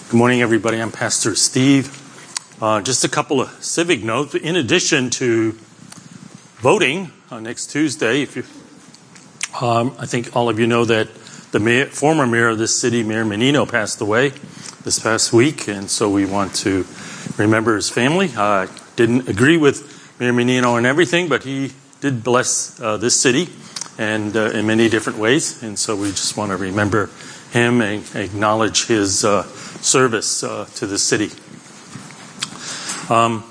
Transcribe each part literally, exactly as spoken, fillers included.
Good morning, everybody. I'm Pastor Steve. Uh, just a couple of civic notes. In addition to voting on next Tuesday, if you, um, I think all of you know that the mayor, former mayor of this city, Mayor Menino, passed away this past week, and so we want to remember his family. I uh, didn't agree with Mayor Menino on everything, but he did bless uh, this city and uh, in many different ways, and so we just want to remember him and acknowledge his uh, service uh, to the city. Um,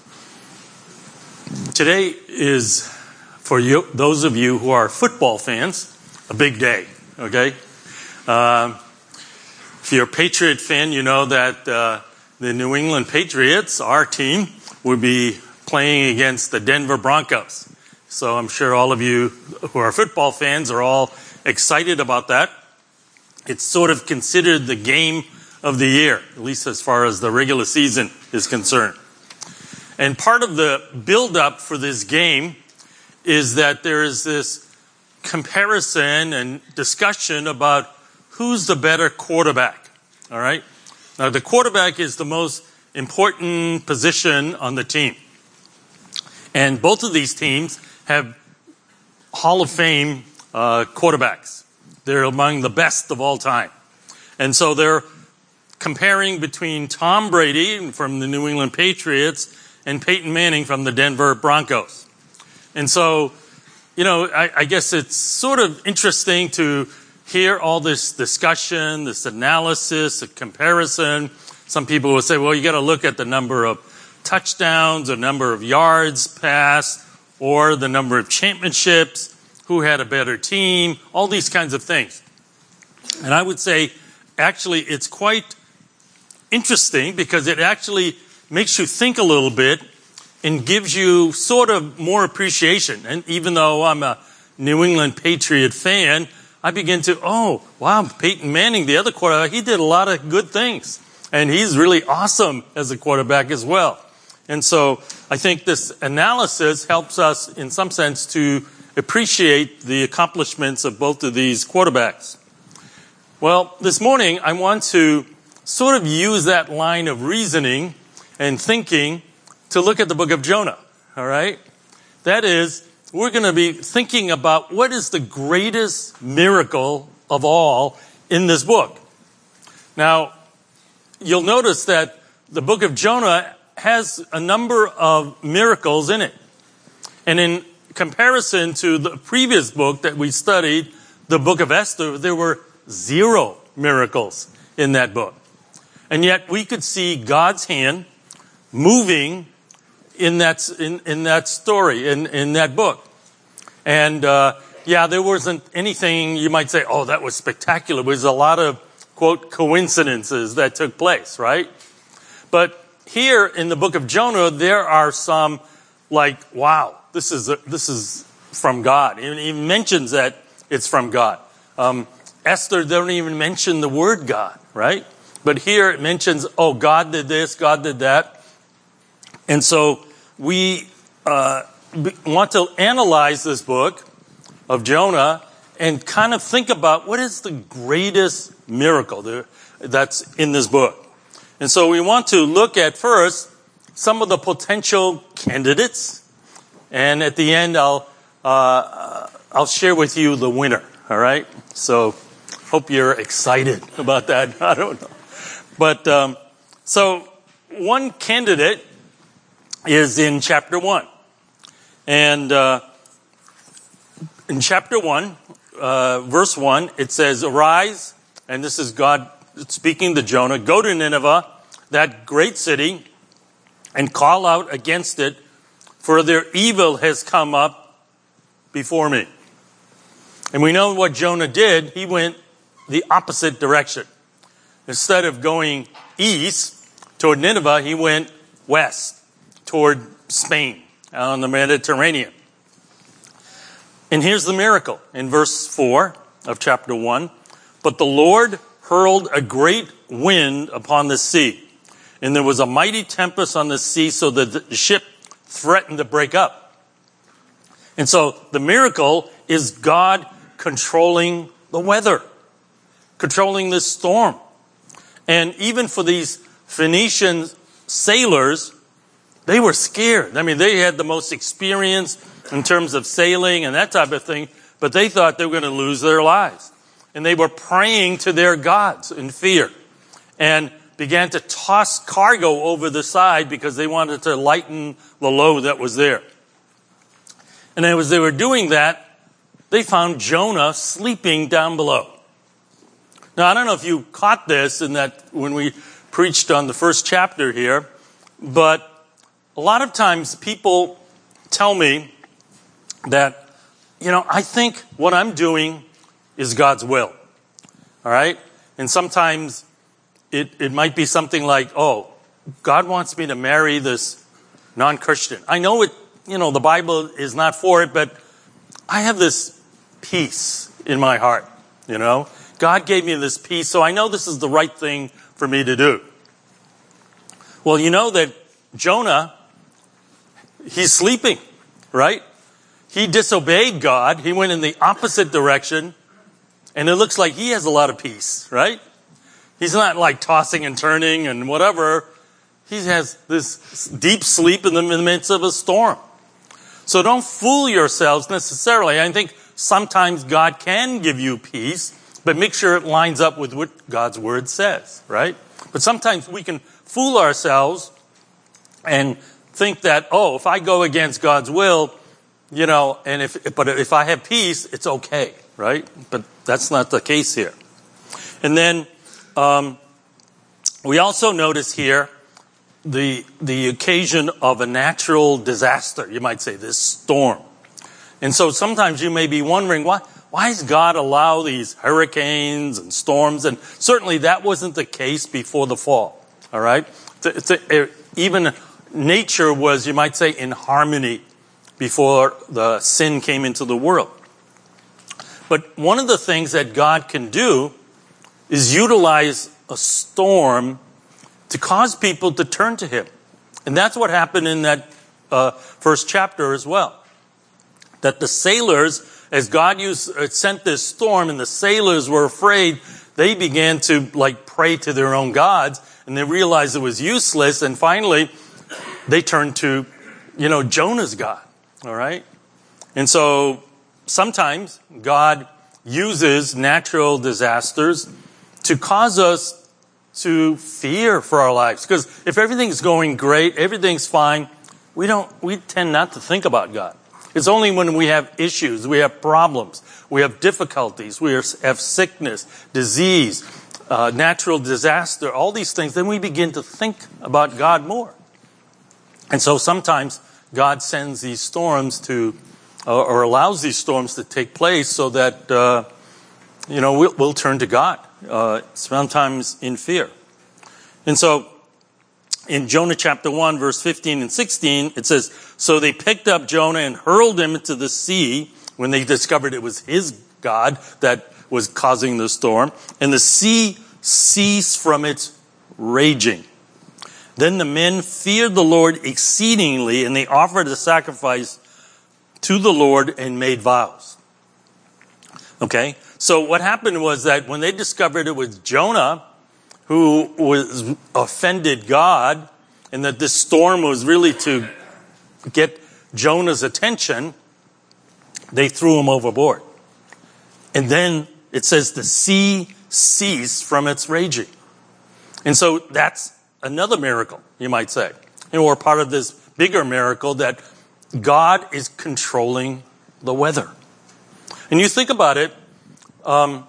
today is, for you, those of you who are football fans, a big day, okay? Um, if you're a Patriot fan, you know that uh, the New England Patriots, our team, will be playing against the Denver Broncos. So I'm sure all of you who are football fans are all excited about that. It's sort of considered the game of the year, at least as far as the regular season is concerned. And part of the build-up for this game is that there is this comparison and discussion about who's the better quarterback, all right? Now, the quarterback is the most important position on the team. And both of these teams have Hall of Fame uh, quarterbacks. They're among the best of all time. And so they're comparing between Tom Brady from the New England Patriots and Peyton Manning from the Denver Broncos. And so, you know, I, I guess it's sort of interesting to hear all this discussion, this analysis, a comparison. Some people will say, well, you got to look at the number of touchdowns, the number of yards passed, or the number of championships, who had a better team, all these kinds of things. And I would say, actually, it's quite interesting because it actually makes you think a little bit and gives you sort of more appreciation. And even though I'm a New England Patriot fan, I begin to, oh, wow, Peyton Manning, the other quarterback, he did a lot of good things. And he's really awesome as a quarterback as well. And so I think this analysis helps us, in some sense, to appreciate the accomplishments of both of these quarterbacks. Well, this morning I want to sort of use that line of reasoning and thinking to look at the book of Jonah, all right? That is, we're going to be thinking about what is the greatest miracle of all in this book. Now, you'll notice that the book of Jonah has a number of miracles in it. And in comparison to the previous book that we studied, the book of Esther, there were zero miracles in that book. And yet we could see God's hand moving in that, in, in that story, in, in that book. And uh, yeah, there wasn't anything you might say, oh, that was spectacular. There was a lot of, quote, coincidences that took place, right? But here in the book of Jonah, there are some like, wow, this is a, this is from God. He even mentions that it's from God. Um, Esther don't even mention the word God, right? But here it mentions, oh, God did this, God did that. And so we uh, want to analyze this book of Jonah and kind of think about what is the greatest miracle that's in this book. And so we want to look at first some of the potential candidates. And at the end, I'll uh, I'll share with you the winner. All right. So, hope you're excited about that. I don't know, but um, so one candidate is in chapter one, and uh, in chapter one, uh, verse one, it says, "Arise," and this is God speaking to Jonah. "Go to Nineveh, that great city, and call out against it. For their evil has come up before me." And we know what Jonah did. He went the opposite direction. Instead of going east toward Nineveh, he went west toward Spain, out on the Mediterranean. And here's the miracle in verse four of chapter one. "But the Lord hurled a great wind upon the sea, and there was a mighty tempest on the sea, so that the ship threatened to break up." And so the miracle is God controlling the weather, controlling this storm. And even for these Phoenician sailors, they were scared. I mean, they had the most experience in terms of sailing and that type of thing, but they thought they were going to lose their lives. And they were praying to their gods in fear and began to toss cargo over the side because they wanted to lighten the load that was there. And as they were doing that, they found Jonah sleeping down below. Now, I don't know if you caught this in that when we preached on the first chapter here, but a lot of times people tell me that, you know, I think what I'm doing is God's will. All right? And sometimes it, it might be something like, oh, God wants me to marry this non-Christian. I know it, you know, the Bible is not for it, but I have this peace in my heart, you know. God gave me this peace, so I know this is the right thing for me to do. Well, you know that Jonah, he's sleeping, right? He disobeyed God. He went in the opposite direction, and it looks like he has a lot of peace, right? He's not like tossing and turning and whatever. He has this deep sleep in the, in the midst of a storm. So don't fool yourselves necessarily. I think sometimes God can give you peace, but make sure it lines up with what God's word says, right? But sometimes we can fool ourselves and think that, oh, if I go against God's will, you know, and if, but if I have peace, it's okay, right? But that's not the case here. And then, um, we also notice here the, the occasion of a natural disaster, you might say, this storm. And so sometimes you may be wondering, why, why does God allow these hurricanes and storms? And certainly that wasn't the case before the fall, all right? It's a, even nature was, you might say, in harmony before the sin came into the world. But one of the things that God can do is utilize a storm to cause people to turn to him. And that's what happened in that uh, first chapter as well. That the sailors, as God used, sent this storm and the sailors were afraid, they began to like pray to their own gods, and they realized it was useless, and finally they turned to, you know, Jonah's God. All right? And so sometimes God uses natural disasters to cause us to fear for our lives. Because if everything's going great, everything's fine, we don't, we tend not to think about God. It's only when we have issues, we have problems, we have difficulties, we have sickness, disease, uh, natural disaster, all these things, then we begin to think about God more. And so sometimes God sends these storms to, uh, or allows these storms to take place so that, uh, you know, we'll, we'll turn to God, uh, sometimes in fear. And so, in Jonah chapter one, verse fifteen and sixteen, it says, so they picked up Jonah and hurled him into the sea when they discovered it was his God that was causing the storm. And the sea ceased from its raging. Then the men feared the Lord exceedingly, and they offered a sacrifice to the Lord and made vows. Okay? So what happened was that when they discovered it was Jonah who was offended God, and that this storm was really to get Jonah's attention, they threw him overboard. And then it says the sea ceased from its raging. And so that's another miracle, you might say. And we're part of this bigger miracle that God is controlling the weather. And you think about it, um,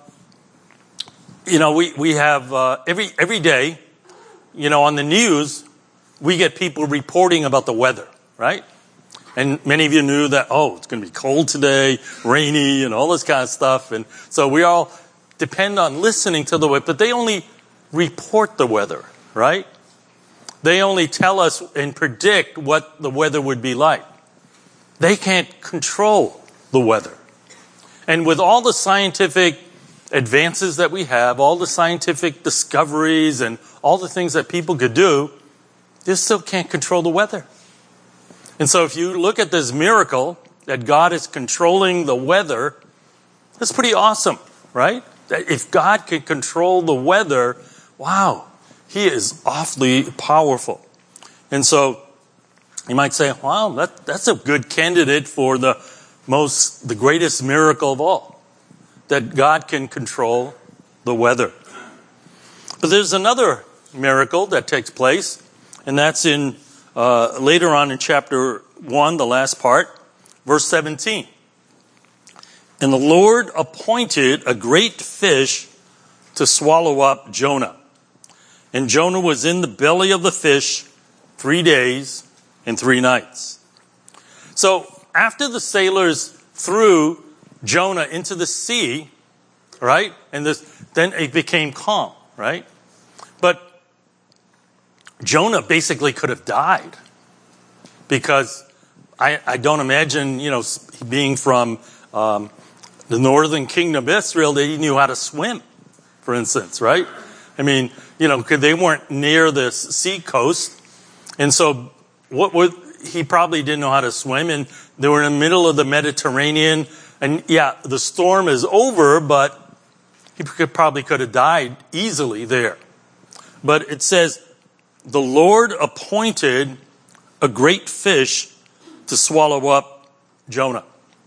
you know, we, we have, uh, every, every day, you know, on the news, we get people reporting about the weather, right? And many of you knew that, oh, it's going to be cold today, rainy, and all this kind of stuff. And so we all depend on listening to the weather, but they only report the weather, right? They only tell us and predict what the weather would be like. They can't control the weather. And with all the scientific advances that we have, all the scientific discoveries and all the things that people could do, they still can't control the weather. And so if you look at this miracle that God is controlling the weather, that's pretty awesome, right? If God can control the weather, wow, he is awfully powerful. And so you might say, wow, that, that's a good candidate for the most, the greatest miracle of all, that God can control the weather. But there's another miracle that takes place, and that's in uh, later on in chapter one, the last part, verse seventeen. And the Lord appointed a great fish to swallow up Jonah. And Jonah was in the belly of the fish three days and three nights. So after the sailors threw Jonah into the sea, right? And this, then it became calm, right? But Jonah basically could have died, because I, I don't imagine, you know, being from um, the northern kingdom of Israel, that he knew how to swim, for instance, right? I mean, you know, because they weren't near the sea coast. And so what would, he probably didn't know how to swim, and they were in the middle of the Mediterranean. And yeah, the storm is over, but he could, probably could have died easily there. But it says, the Lord appointed a great fish to swallow up Jonah.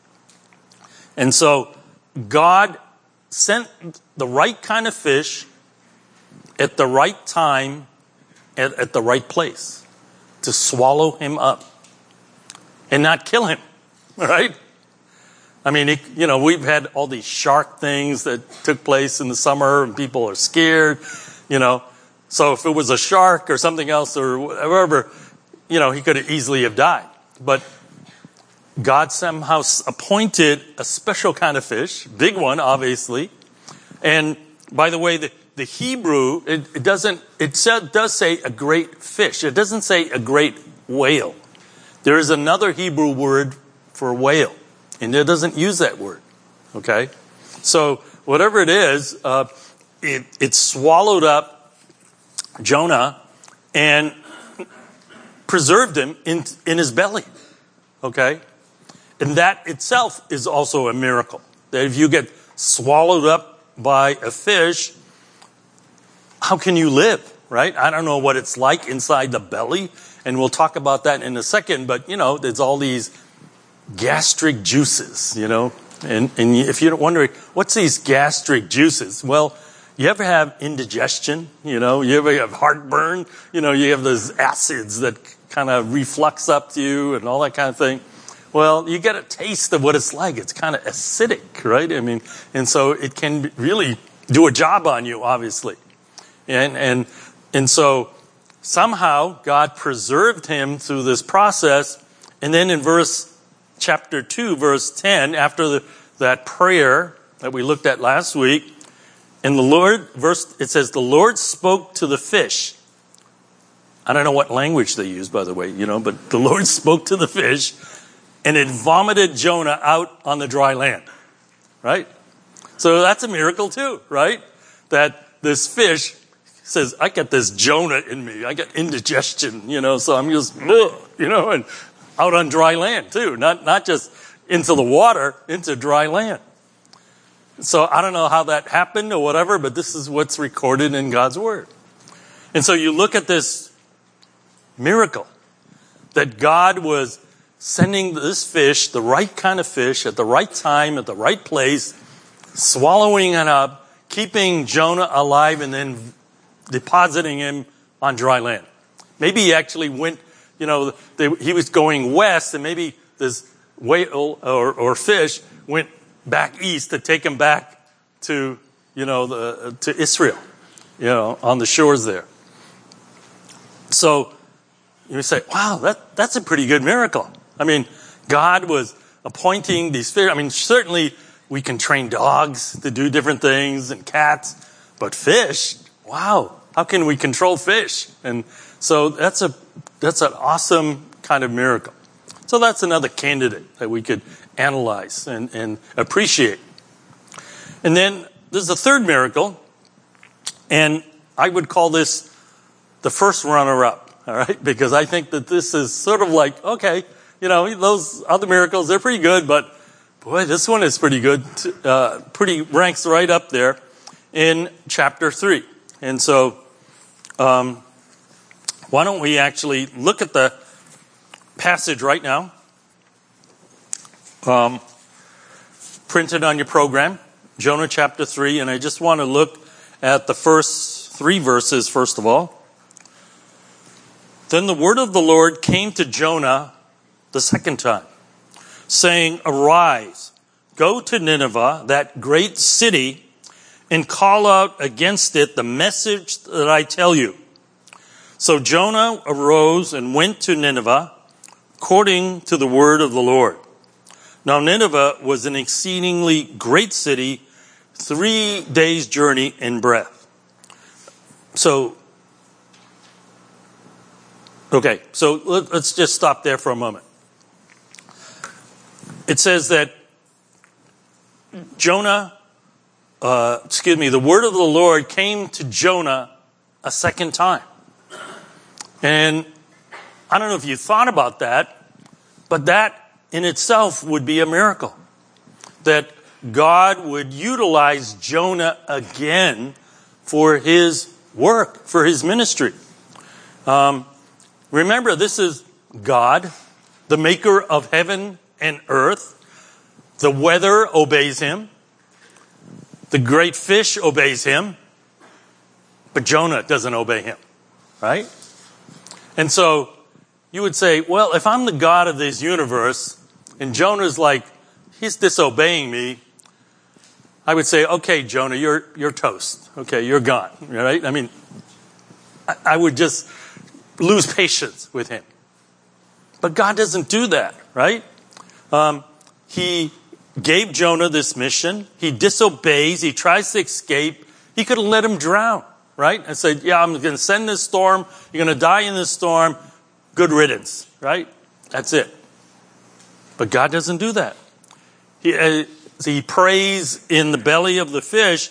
And so God sent the right kind of fish at the right time, at, at the right place, to swallow him up and not kill him, right? I mean, it, you know, we've had all these shark things that took place in the summer, and people are scared, you know. So if it was a shark or something else or whatever, you know, he could have easily have died. But God somehow appointed a special kind of fish, big one, obviously. And by the way, the, the Hebrew, it, it doesn't, it said, does say a great fish. It doesn't say a great whale. There is another Hebrew word for whale, and it doesn't use that word. Okay? So whatever it is, uh, it, it swallowed up Jonah and preserved him in, in his belly. Okay? And that itself is also a miracle. That if you get swallowed up by a fish, how can you live, right? I don't know what it's like inside the belly, and we'll talk about that in a second, but, you know, there's all these gastric juices, you know, and, and if you're wondering, what's these gastric juices? Well, you ever have indigestion, you know, you ever have heartburn, you know, you have those acids that kind of reflux up to you and all that kind of thing. Well, you get a taste of what it's like. It's kind of acidic, right? I mean, and so it can really do a job on you, obviously. And, and, and so somehow God preserved him through this process. And then in verse, chapter two, verse ten, after the, that prayer that we looked at last week, and the Lord, verse, it says, the Lord spoke to the fish. I don't know what language they use, by the way, you know, but the Lord spoke to the fish, and it vomited Jonah out on the dry land, right? So that's a miracle too, right? That this fish says, I got this Jonah in me. I got indigestion, you know, so I'm just, ugh, you know, and out on dry land too. Not, not just into the water, into dry land. So I don't know how that happened or whatever, but this is what's recorded in God's word. And so you look at this miracle that God was sending this fish, the right kind of fish, at the right time, at the right place, swallowing it up, keeping Jonah alive, and then depositing him on dry land. Maybe he actually went, you know, they, he was going west, and maybe this whale or, or fish went back east to take him back to, you know, the, to Israel, you know, on the shores there. So you say, wow, that, that's a pretty good miracle. I mean, God was appointing these fish. I mean, certainly we can train dogs to do different things and cats, but fish, wow, how can we control fish? And so that's a that's an awesome kind of miracle. So that's another candidate that we could analyze and, and appreciate. And then there's a third miracle, and I would call this the first runner-up, all right? Because I think that this is sort of like, okay, you know, those other miracles, they're pretty good, but boy, this one is pretty good, uh, pretty ranks right up there in chapter three. And so, um, why don't we actually look at the passage right now, um, printed on your program, Jonah chapter three, and I just want to look at the first three verses first of all. Then the word of the Lord came to Jonah the second time, saying, "Arise, go to Nineveh, that great city, and call out against it the message that I tell you." So Jonah arose and went to Nineveh, according to the word of the Lord. Now Nineveh was an exceedingly great city, three days' journey in breadth. So, okay, so let's just stop there for a moment. It says that Jonah, uh, excuse me, the word of the Lord came to Jonah a second time. And I don't know if you thought about that, but that in itself would be a miracle. That God would utilize Jonah again for his work, for his ministry. Um, remember, this is God, the maker of heaven and earth. The weather obeys him. The great fish obeys him. But Jonah doesn't obey him, right? And so you would say, well, if I'm the God of this universe and Jonah's like, he's disobeying me, I would say, okay, Jonah, you're you're toast. Okay, you're gone, right? I mean, I, I would just lose patience with him. But God doesn't do that, right? Um, he gave Jonah this mission. He disobeys. He tries to escape. He could have let him drown, right? And said, yeah, I'm going to send this storm. You're going to die in this storm. Good riddance, right? That's it. But God doesn't do that. He, uh, he prays in the belly of the fish.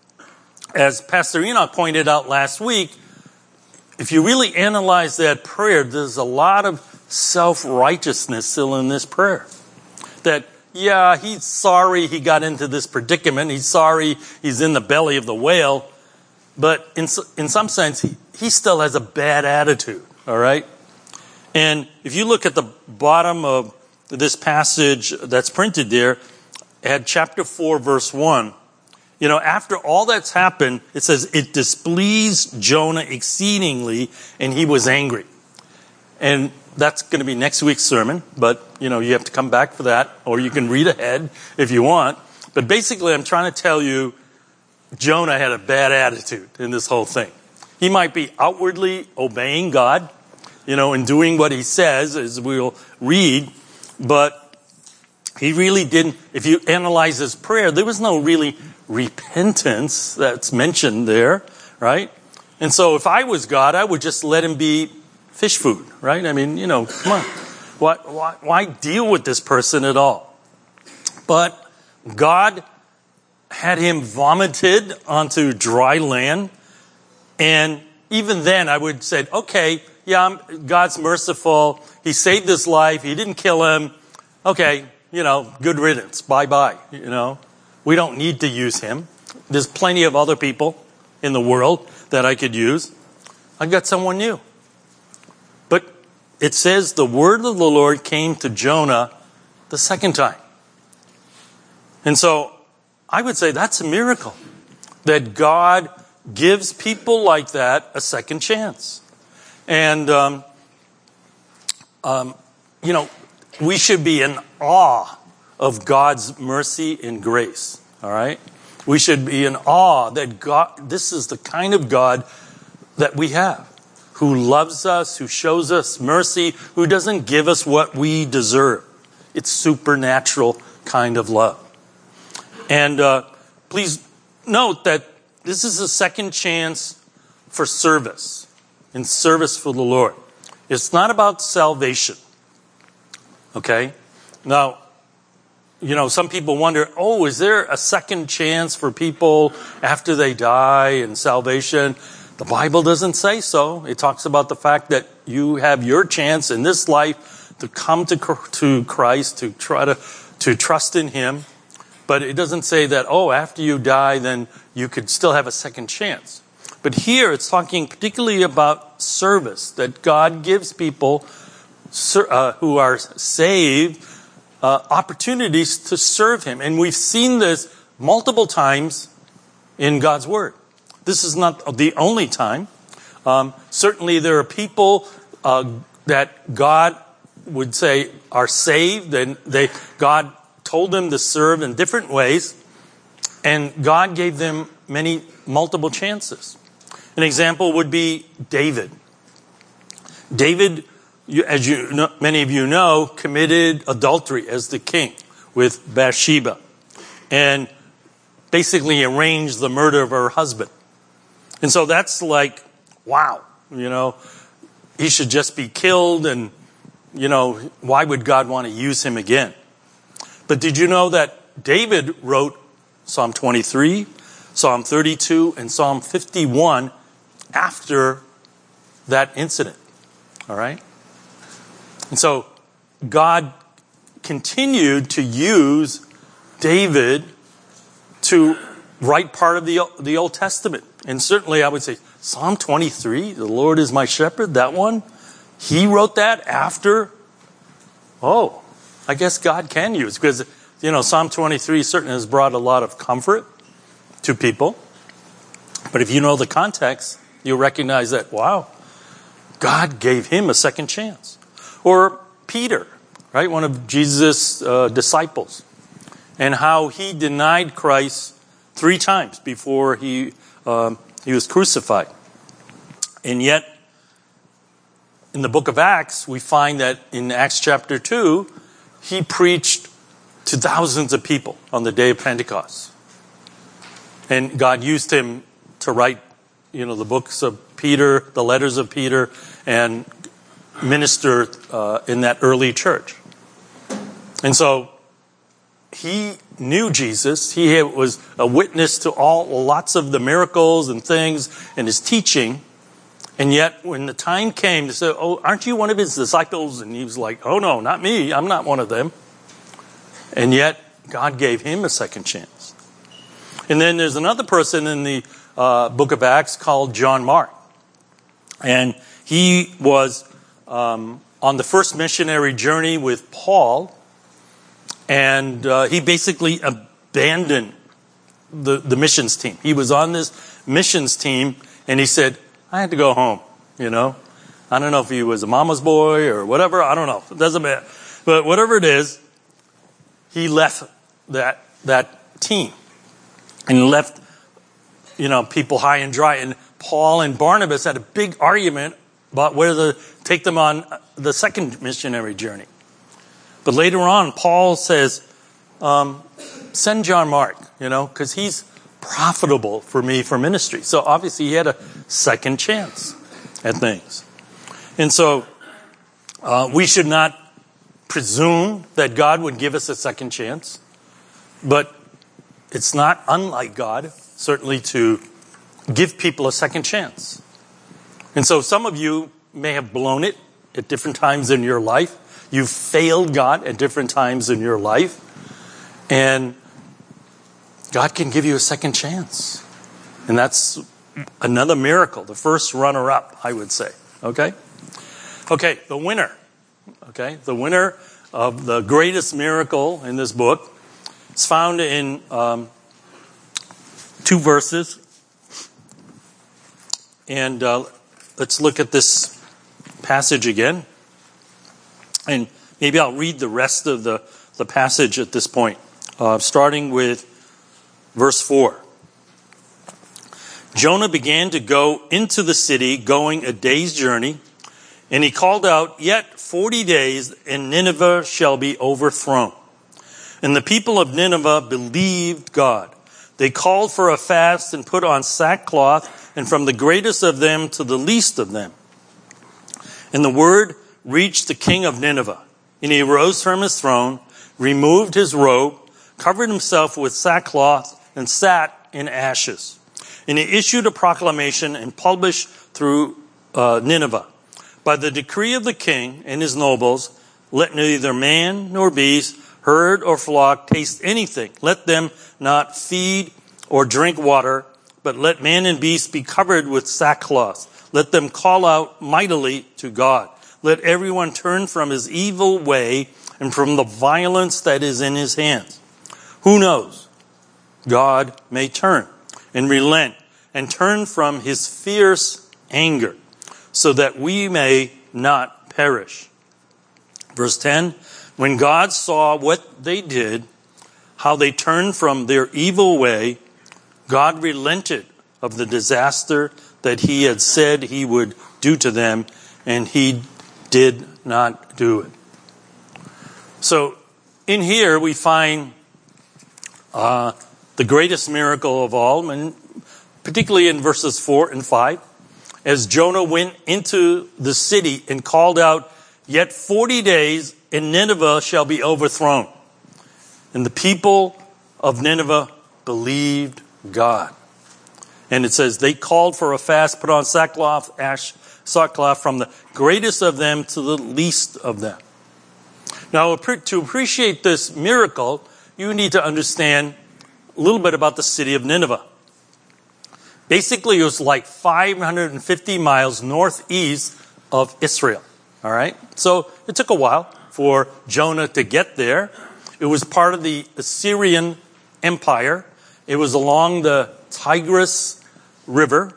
As Pastor Enoch pointed out last week, if you really analyze that prayer, there's a lot of self-righteousness still in this prayer. That, yeah, he's sorry he got into this predicament. He's sorry he's in the belly of the whale. But in in some sense, he, he still has a bad attitude, all right? And if you look at the bottom of this passage that's printed there, at chapter four, verse one, you know, after all that's happened, it says, it displeased Jonah exceedingly, and he was angry. And that's going to be next week's sermon, but, you know, you have to come back for that, or you can read ahead if you want. But basically, I'm trying to tell you, Jonah had a bad attitude in this whole thing. He might be outwardly obeying God, you know, and doing what he says, as we'll read, but he really didn't. If you analyze his prayer, there was no really repentance that's mentioned there, right? And so if I was God, I would just let him be fish food, right? I mean, you know, come on. Why, why, why deal with this person at all? But God had him vomited onto dry land. And even then I would say, okay, yeah, I'm, God's merciful. He saved his life. He didn't kill him. Okay, you know, good riddance. Bye-bye, you know. We don't need to use him. There's plenty of other people in the world that I could use. I got someone new. But it says the word of the Lord came to Jonah the second time. And so I would say that's a miracle, that God gives people like that a second chance. And, um, um, you know, we should be in awe of God's mercy and grace, all right? We should be in awe that God, this is the kind of God that we have, who loves us, who shows us mercy, who doesn't give us what we deserve. It's supernatural kind of love. And uh, please note that this is a second chance for service, in service for the Lord. It's not about salvation, okay? Now, you know, some people wonder, oh, is there a second chance for people after they die in salvation? The Bible doesn't say so. It talks about the fact that you have your chance in this life to come to to Christ, to try to, to trust in him. But it doesn't say that, oh, after you die, then you could still have a second chance. But here it's talking particularly about service, that God gives people uh, who are saved uh, opportunities to serve him. And we've seen this multiple times in God's word. This is not the only time. Um, certainly there are people uh, that God would say are saved, and they God told them to serve in different ways, and God gave them many multiple chances. An example would be David. David, as you know, many of you know, committed adultery as the king with Bathsheba, and basically arranged the murder of her husband. And so that's like, wow, you know, he should just be killed, and, you know, why would God want to use him again? But did you know that David wrote Psalm twenty-three, Psalm thirty-two, and Psalm fifty-one after that incident? All right? And so God continued to use David to write part of the, the Old Testament. And certainly I would say Psalm twenty-three, the Lord is my shepherd, that one, he wrote that after. Oh, I guess God can use, because, you know, Psalm twenty-three certainly has brought a lot of comfort to people. But if you know the context, you'll recognize that, wow, God gave him a second chance. Or Peter, right, one of Jesus' uh, disciples, and how he denied Christ three times before he um, he was crucified. And yet, in the book of Acts, we find that in Acts chapter two, he preached to thousands of people on the day of Pentecost. And God used him to write, you know, the books of Peter, the letters of Peter, and minister uh, in that early church. And so he knew Jesus. He was a witness to all lots of the miracles and things and his teaching. And yet, when the time came to say, oh, aren't you one of his disciples? And he was like, oh, no, not me. I'm not one of them. And yet, God gave him a second chance. And then there's another person in the uh, book of Acts called John Mark. And he was um, on the first missionary journey with Paul. And uh, he basically abandoned the, the missions team. He was on this missions team, and he said, I had to go home, you know. I don't know if he was a mama's boy or whatever. I don't know. It doesn't matter. But whatever it is, he left that that team. And left, you know, people high and dry. And Paul and Barnabas had a big argument about whether to take them on the second missionary journey. But later on, Paul says, um, send John Mark, you know, because he's profitable for me for ministry. So obviously he had a second chance at things. And so uh, we should not presume that God would give us a second chance. But it's not unlike God, certainly, to give people a second chance. And so some of you may have blown it at different times in your life. You've failed God at different times in your life. And God can give you a second chance. And that's another miracle. The first runner-up, I would say. Okay? Okay, the winner. Okay? The winner of the greatest miracle in this book is found in um, two verses. And uh, let's look at this passage again. And maybe I'll read the rest of the, the passage at this point, uh, starting with verse four. Jonah began to go into the city, going a day's journey, and he called out, yet forty days, and Nineveh shall be overthrown. And the people of Nineveh believed God. They called for a fast and put on sackcloth, and from the greatest of them to the least of them. And the word reached the king of Nineveh. And he rose from his throne, removed his robe, covered himself with sackcloth, and sat in ashes. And he issued a proclamation and published through uh, Nineveh. By the decree of the king and his nobles, let neither man nor beast, herd or flock taste anything. Let them not feed or drink water, but let man and beast be covered with sackcloth. Let them call out mightily to God. Let everyone turn from his evil way and from the violence that is in his hands. Who knows? God may turn and relent and turn from his fierce anger so that we may not perish. Verse ten, when God saw what they did, how they turned from their evil way, God relented of the disaster that he had said he would do to them, and he did not do it. So in here we find uh, the greatest miracle of all, and particularly in verses four and five, as Jonah went into the city and called out, "Yet forty days and Nineveh shall be overthrown." And the people of Nineveh believed God. And it says, they called for a fast, put on sackcloth, ash, sackcloth from the greatest of them to the least of them. Now, to appreciate this miracle, you need to understand a little bit about the city of Nineveh. Basically, it was like five hundred fifty miles northeast of Israel. All right? So it took a while for Jonah to get there. It was part of the Assyrian Empire. It was along the Tigris River.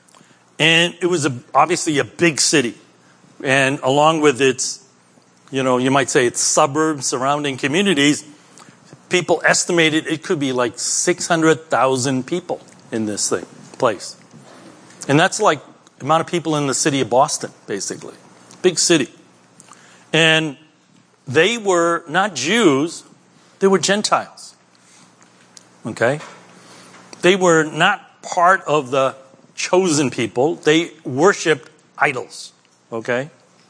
And it was a, obviously a big city. And along with its, you know, you might say its suburbs, surrounding communities, people estimated it could be like six hundred thousand people in this thing, place. And that's like the amount of people in the city of Boston, basically. Big city. And they were not Jews, they were Gentiles. Okay? They were not part of the chosen people. They worshipped idols. Okay?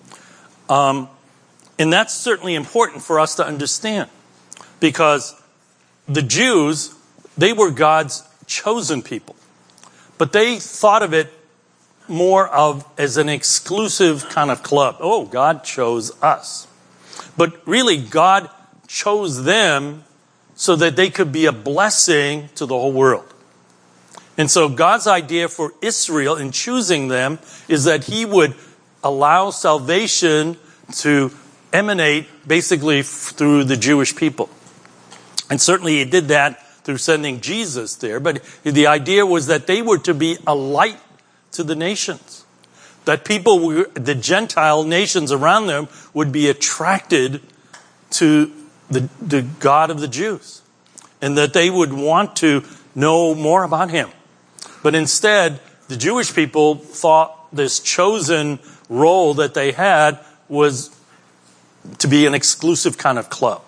Um, and that's certainly important for us to understand. Because the Jews, they were God's chosen people. But they thought of it more of as an exclusive kind of club. Oh, God chose us. But really, God chose them so that they could be a blessing to the whole world. And so God's idea for Israel in choosing them is that he would allow salvation to emanate basically through the Jewish people. And certainly he did that through sending Jesus there. But the idea was that they were to be a light to the nations. That people, were, the Gentile nations around them, would be attracted to the, the God of the Jews. And that they would want to know more about him. But instead, the Jewish people thought this chosen role that they had was to be an exclusive kind of club.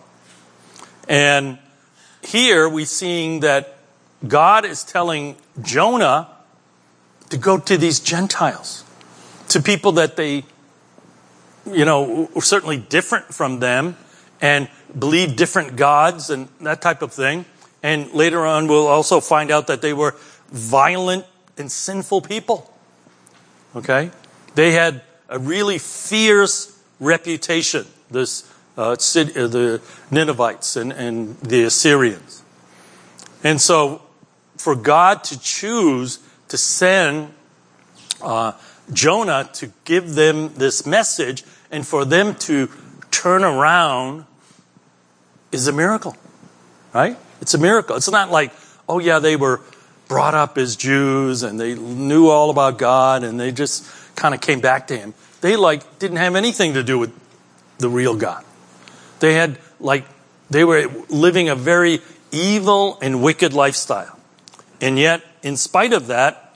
And here we're seeing that God is telling Jonah to go to these Gentiles, to people that they, you know, were certainly different from them and believed different gods and that type of thing. And later on we'll also find out that they were violent and sinful people. Okay? They had a really fierce reputation, this uh, city, uh, the Ninevites and, and the Assyrians. And so for God to choose to send uh, Jonah to give them this message and for them to turn around is a miracle. Right? It's a miracle. It's not like, oh yeah, they were brought up as Jews and they knew all about God and they just kind of came back to him. They like didn't have anything to do with the real God. They had like, they were living a very evil and wicked lifestyle. And yet, in spite of that,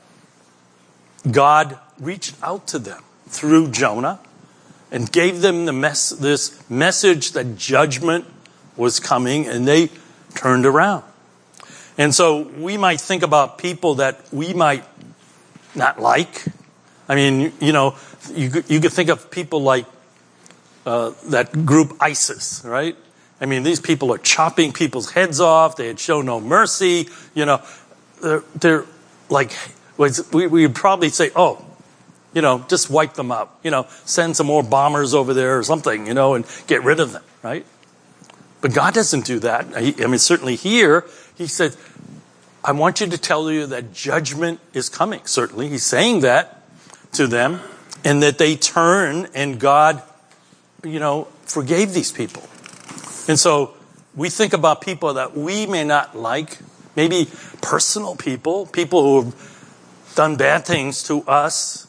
God reached out to them through Jonah and gave them the mess, this message that judgment was coming, and they turned around. And so we might think about people that we might not like. I mean, you know, you could, you could think of people like uh, that group ISIS, right? I mean, these people are chopping people's heads off. They had shown no mercy. You know, they're, they're like, we would probably say, oh, you know, just wipe them out. You know, send some more bombers over there or something, you know, and get rid of them, right? But God doesn't do that. I mean, certainly here, he said, I want you to tell you that judgment is coming. Certainly, he's saying that to them, and that they turn, and God, you know, forgave these people. And so we think about people that we may not like, maybe personal people, people who have done bad things to us.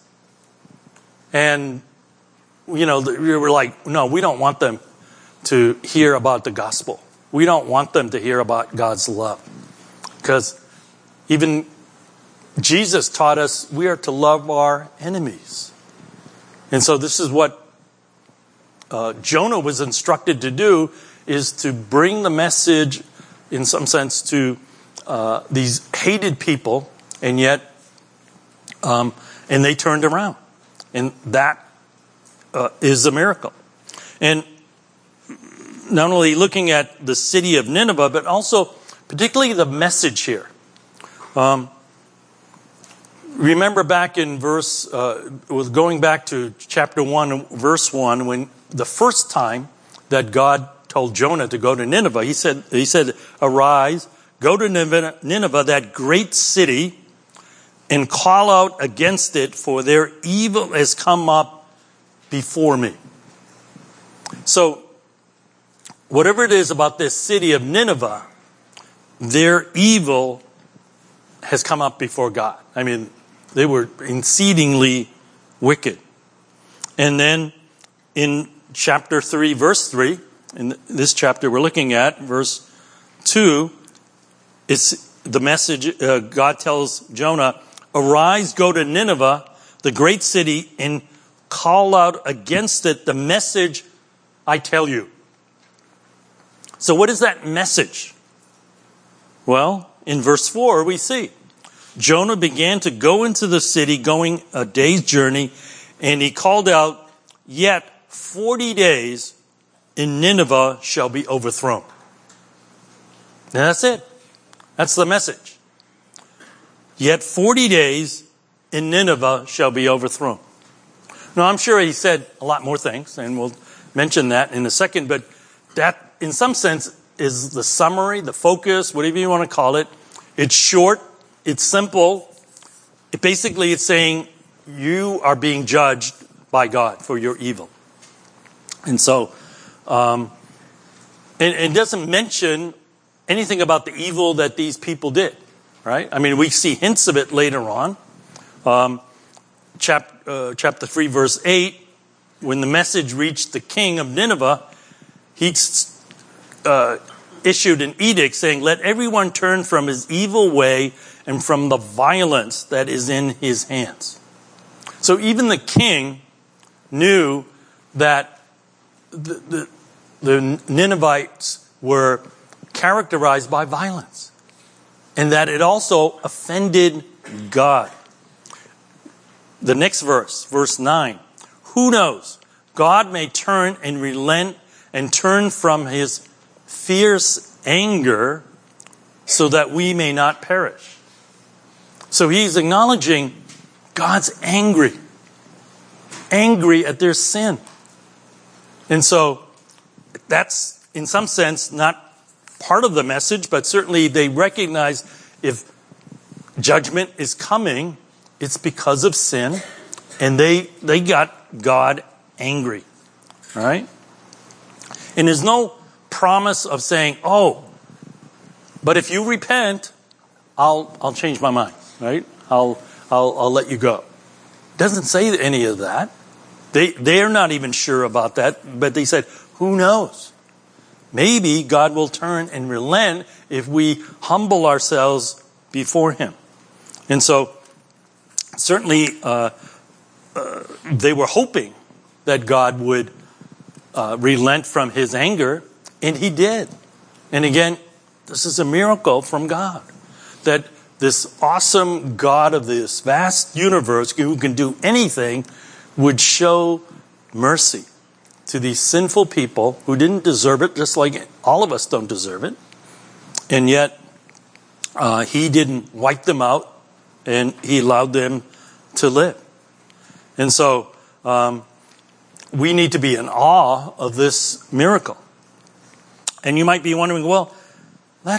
And, you know, we were like, no, we don't want them to hear about the gospel. We don't want them to hear about God's love. Because even Jesus taught us we are to love our enemies. And so this is what uh, Jonah was instructed to do, is to bring the message, in some sense, to uh, these hated people, and yet, um, and they turned around. And that uh, is a miracle. And not only looking at the city of Nineveh, but also particularly the message here. Um, remember back in verse, uh, with going back to chapter one, verse one, when the first time that God told Jonah to go to Nineveh, he said, he said, arise, go to Nineveh, that great city, and call out against it, for their evil has come up before me. So, whatever it is about this city of Nineveh, their evil has come up before God. I mean, they were exceedingly wicked. And then in chapter three, verse three, in this chapter we're looking at, verse two, it's the message, uh, God tells Jonah, arise, go to Nineveh, the great city, and call out against it the message I tell you. So what is that message? Well, in verse four we see, Jonah began to go into the city, going a day's journey, and he called out, yet forty days in Nineveh shall be overthrown. And that's it. That's the message. Yet forty days in Nineveh shall be overthrown. Now, I'm sure he said a lot more things, and we'll mention that in a second, but that, in some sense, is the summary, the focus, whatever you want to call it. It's short, it's simple. It basically, it's saying you are being judged by God for your evil. And so, um, and, and it doesn't mention anything about the evil that these people did, right? I mean, we see hints of it later on. Um, chap, uh, chapter three, verse eight, when the message reached the king of Nineveh, he uh, issued an edict saying, let everyone turn from his evil way and from the violence that is in his hands. So even the king knew that the, the, the Ninevites were characterized by violence, and that it also offended God. The next verse, verse nine, who knows? God may turn and relent and turn from his fierce anger so that we may not perish. So he's acknowledging God's angry, angry at their sin. And so that's, in some sense, not part of the message, but certainly they recognize if judgment is coming, it's because of sin, and they they got God angry. All right? And there's no promise of saying, oh, but if you repent, I'll I'll change my mind, right? I'll I'll I'll let you go. It doesn't say any of that. They they're not even sure about that, but they said, who knows? Maybe God will turn and relent if we humble ourselves before him. And so, certainly, uh, uh, they were hoping that God would uh, relent from his anger, and he did. And again, this is a miracle from God, that this awesome God of this vast universe who can do anything would show mercy to these sinful people who didn't deserve it, just like all of us don't deserve it. And yet, uh, he didn't wipe them out, and he allowed them to live. And so, um, we need to be in awe of this miracle. And you might be wondering, well, that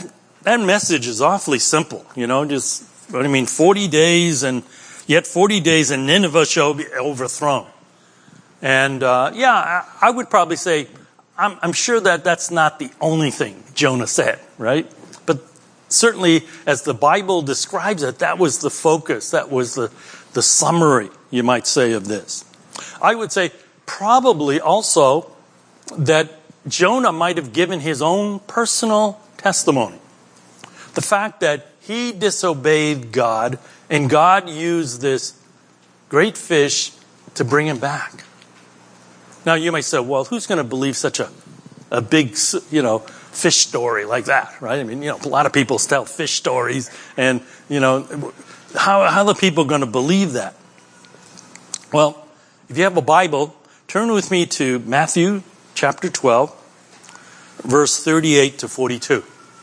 that message is awfully simple, you know, just, what I mean, forty days and yet forty days and Nineveh shall be overthrown. And, uh, yeah, I, I would probably say, I'm, I'm sure that that's not the only thing Jonah said, right? But certainly as the Bible describes it, that was the focus. That was the, the summary, you might say, of this. I would say probably also that Jonah might have given his own personal testimony. The fact that he disobeyed God and God used this great fish to bring him back. Now you might say, well, who's going to believe such a, a big, you know, fish story like that, right? I mean, you know, a lot of people tell fish stories and, you know, how, how are the people going to believe that? Well, if you have a Bible, turn with me to Matthew chapter twelve, verse thirty-eight to forty-two.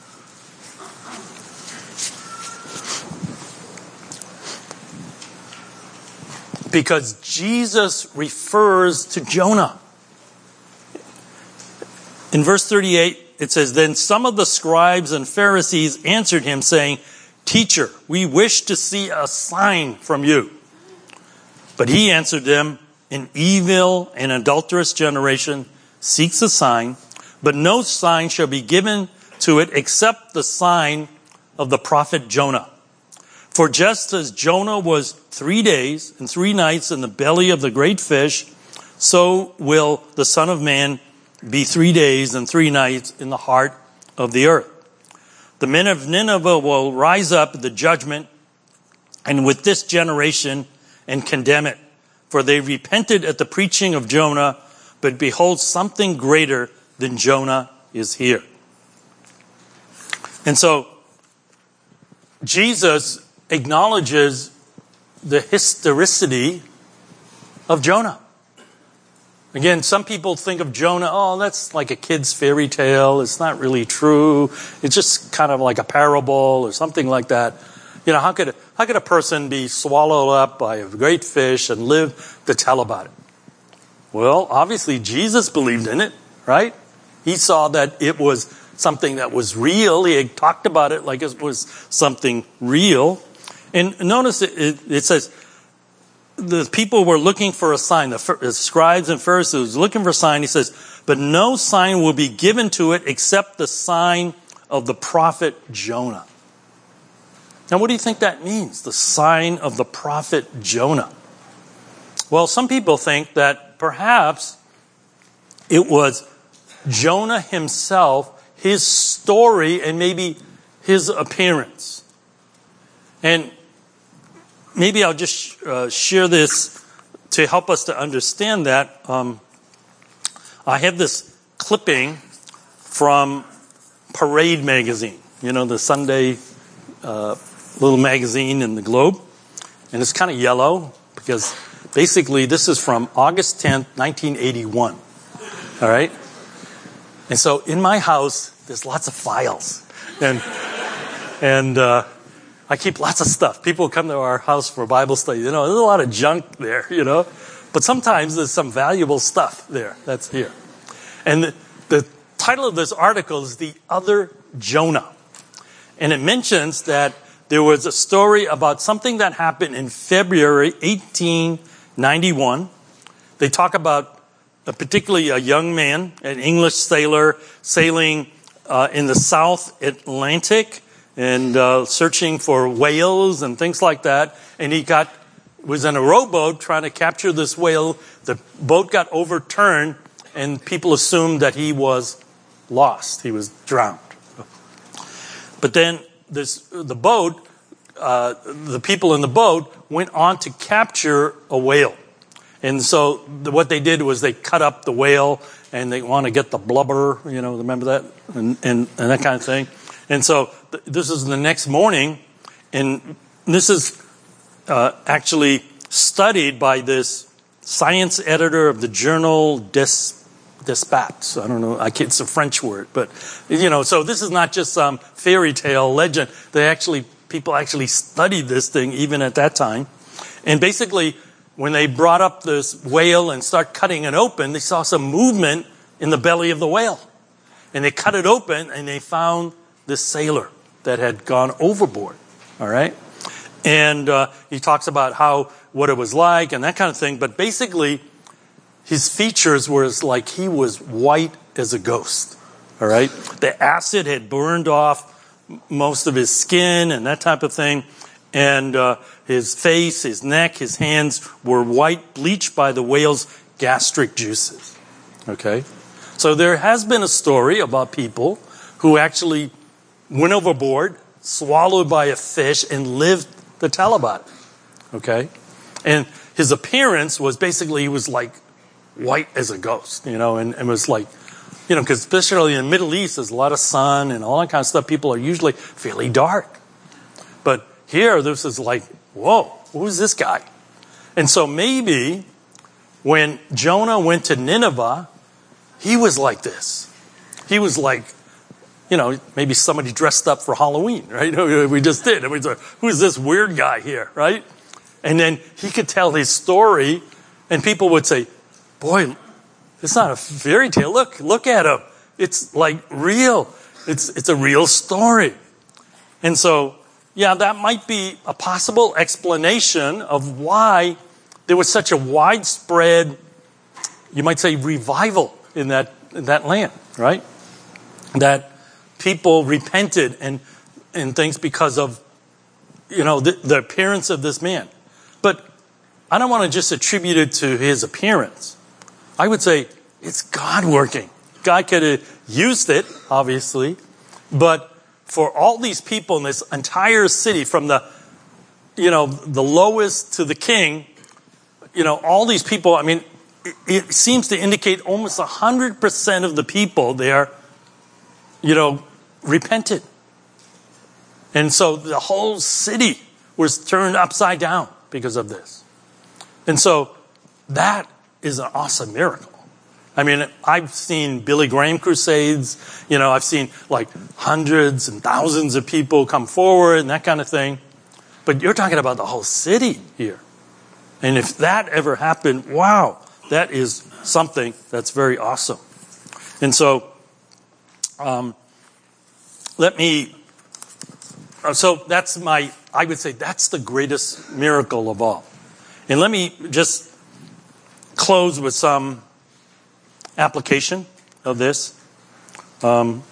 Because Jesus refers to Jonah. In verse thirty-eight, it says, Then some of the scribes and Pharisees answered him, saying, Teacher, we wish to see a sign from you. But he answered them, An evil and adulterous generation seeks a sign, but no sign shall be given to it except the sign of the prophet Jonah. For just as Jonah was three days and three nights in the belly of the great fish, so will the Son of Man be three days and three nights in the heart of the earth. The men of Nineveh will rise up at the judgment and with this generation and condemn it. For they repented at the preaching of Jonah, but behold, something greater than Jonah is here. And so, Jesus acknowledges the historicity of Jonah. Again, some people think of Jonah, oh, that's like a kid's fairy tale. It's not really true. It's just kind of like a parable or something like that. You know, how could, how could a person be swallowed up by a great fish and live to tell about it? Well, obviously Jesus believed in it, right? He saw that it was something that was real. He had talked about it like it was something real. And notice it, it, it says, the people were looking for a sign. The, the scribes and Pharisees were looking for a sign. He says, but no sign will be given to it except the sign of the prophet Jonah. Now, what do you think that means? The sign of the prophet Jonah. Well, some people think that perhaps it was Jonah himself, his story, and maybe his appearance. And maybe I'll just uh, share this to help us to understand that. Um, I have this clipping from Parade magazine, you know, the Sunday uh, little magazine in the Globe. And it's kind of yellow because basically this is from August tenth, nineteen eighty-one. All right? And so in my house, there's lots of files. And, and, uh, I keep lots of stuff. People come to our house for Bible study. You know, there's a lot of junk there, you know. But sometimes there's some valuable stuff there that's here. And the, the title of this article is The Other Jonah. And it mentions that there was a story about something that happened in February eighteen ninety-one. They talk about a particularly a young man, an English sailor, sailing uh, in the South Atlantic and uh, searching for whales and things like that. And he got was in a rowboat trying to capture this whale. The boat got overturned, and people assumed that he was lost. He was drowned. But then this the boat, uh, the people in the boat went on to capture a whale. And so the, what they did was they cut up the whale, and they want to get the blubber, you know, remember that? And, and, and that kind of thing. And so th- this is the next morning, and this is uh, actually studied by this science editor of the journal Des, Dispatch. I don't know, I can't, it's a French word, but, you know, so this is not just some fairy tale legend. They actually, people actually studied this thing even at that time. And basically, when they brought up this whale and start cutting it open, they saw some movement in the belly of the whale. And they cut it open and they found this sailor. that had gone overboard. All right? And uh, he talks about how, what it was like and that kind of thing. But basically, his features were like he was white as a ghost. All right? The acid had burned off most of his skin and that type of thing. And uh, his face, his neck, his hands were white, bleached by the whale's gastric juices. Okay? So there has been a story about people who actually went overboard, swallowed by a fish, and lived to tell about it. Okay? And his appearance was basically, he was like white as a ghost, you know, and, and was like, you know, because especially in the Middle East, there's a lot of sun and all that kind of stuff. People are usually fairly dark. But here, this is like, whoa, who's this guy? And so maybe when Jonah went to Nineveh, he was like this. He was like, you know, maybe somebody dressed up for Halloween, right? We just did. And we thought, who's this weird guy here, right? And then he could tell his story, and people would say, boy, it's not a fairy tale. Look, look at him. It's like real. It's it's a real story. And so, yeah, that might be a possible explanation of why there was such a widespread, you might say, revival in that in that land, right? That people repented and and things because of, you know, the, the appearance of this man. But I don't want to just attribute it to his appearance. I would say it's God working. God could have used it, obviously, but for all these people in this entire city, from the, you know, the lowest to the king, you know, all these people, I mean, it, it seems to indicate almost one hundred percent of the people there, you know, repented. And so the whole city was turned upside down because of this. And so that is an awesome miracle. I mean, I've seen Billy Graham crusades, you know, I've seen like hundreds and thousands of people come forward and that kind of thing. But you're talking about the whole city here. And if that ever happened, wow, that is something that's very awesome. And so, um, let me, so that's my, I would say that's the greatest miracle of all. And let me just close with some application of this. Um,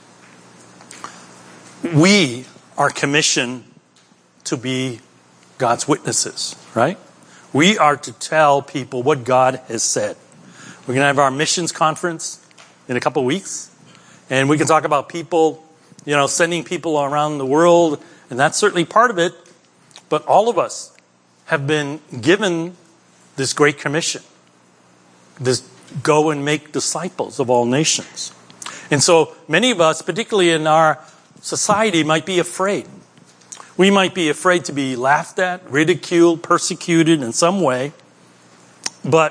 we are commissioned to be God's witnesses, right? We are to tell people what God has said. We're going to have our missions conference in a couple of weeks, and we can talk about people, you know, sending people around the world, and that's certainly part of it. But all of us have been given this great commission. This go and make disciples of all nations. And so many of us, particularly in our society, might be afraid. We might be afraid to be laughed at, ridiculed, persecuted in some way. But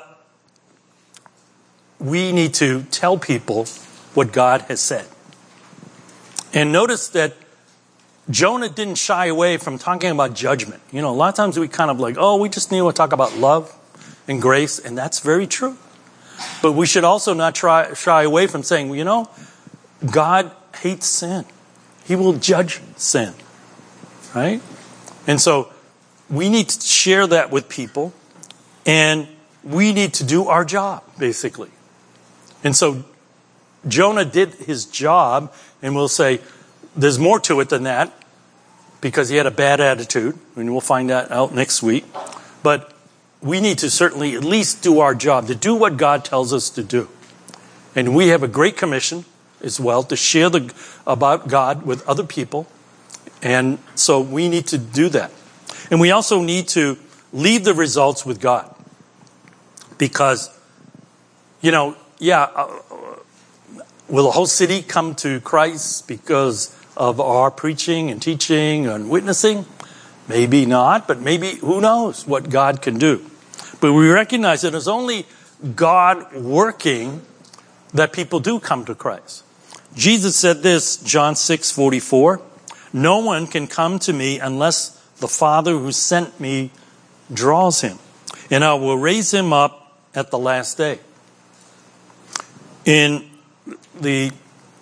we need to tell people what God has said. And notice that Jonah didn't shy away from talking about judgment. You know, a lot of times we kind of like, oh, we just need to talk about love and grace, and that's very true. But we should also not try, shy away from saying, you know, God hates sin. He will judge sin. Right? And so we need to share that with people, and we need to do our job, basically. And so Jonah did his job, and we'll say there's more to it than that, because he had a bad attitude, and we'll find that out next week. But we need to certainly at least do our job, to do what God tells us to do. And we have a great commission as well to share the, about God with other people. And so we need to do that. And we also need to leave the results with God. Because, you know, yeah, uh, will the whole city come to Christ because of our preaching and teaching and witnessing? Maybe not, but maybe, who knows what God can do. But we recognize that it's only God working that people do come to Christ. Jesus said this, John six forty-four, no one can come to me unless the Father who sent me draws him, and I will raise him up at the last day. In the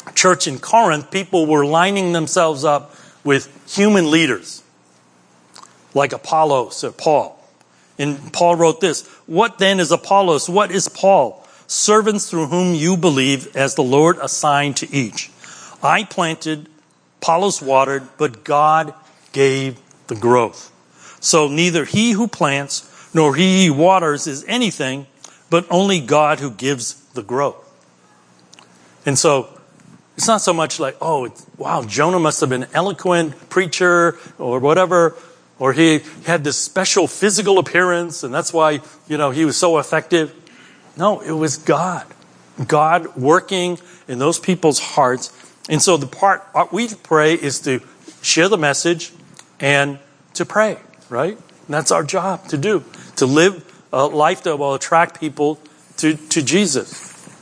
church in Corinth, people were lining themselves up with human leaders like Apollos or Paul. And Paul wrote this, "What then is Apollos? What is Paul? Servants through whom you believe, as the Lord assigned to each. I planted, Apollos watered, but God gave the growth. So neither he who plants nor he who waters is anything, but only God who gives the growth." And so it's not so much like, oh, it's, wow, Jonah must have been an eloquent preacher or whatever, or he had this special physical appearance and that's why, you know, he was so effective. No, it was God. God working in those people's hearts. And so the part we pray is to share the message and to pray, right? And that's our job to do, to live a life that will attract people to, to Jesus.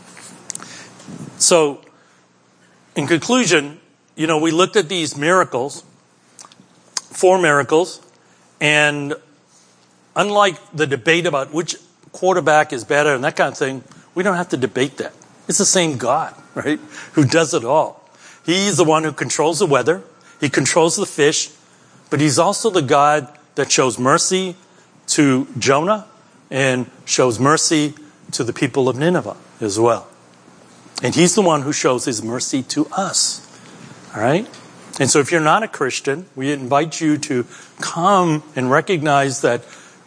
So, in conclusion, you know, we looked at these miracles, four miracles, and unlike the debate about which quarterback is better and that kind of thing, we don't have to debate that. It's the same God, right, who does it all. He's the one who controls the weather. He controls the fish, but he's also the God that shows mercy to Jonah and shows mercy to the people of Nineveh as well. And he's the one who shows his mercy to us. All right? And so if you're not a Christian, we invite you to come and recognize that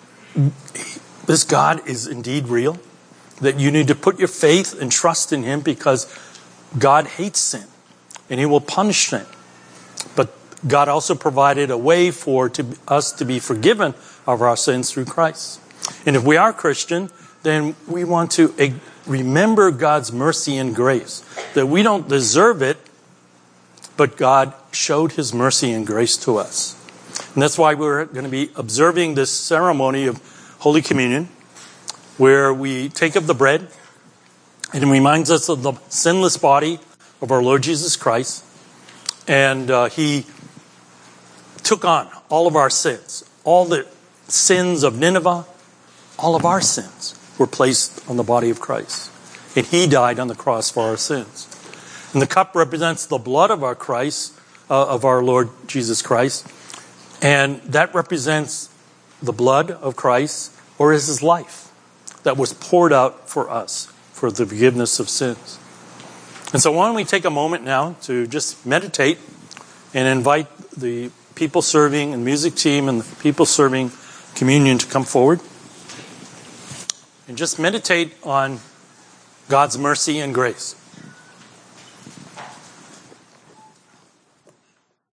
this God is indeed real, that you need to put your faith and trust in him because God hates sin and he will punish sin. But God also provided a way for to, us to be forgiven of our sins through Christ. And if we are Christian, then we want to remember God's mercy and grace, that we don't deserve it, but God showed his mercy and grace to us. And that's why we're going to be observing this ceremony of Holy Communion, where we take of the bread, and it reminds us of the sinless body of our Lord Jesus Christ. And uh, he took on all of our sins, all the sins of Nineveh, all of our sins were placed on the body of Christ. And he died on the cross for our sins. And the cup represents the blood of our Christ, uh, of our Lord Jesus Christ. And that represents the blood of Christ, or is his life that was poured out for us for the forgiveness of sins. And so why don't we take a moment now to just meditate and invite the people serving and music team and the people serving communion to come forward. And just meditate on God's mercy and grace.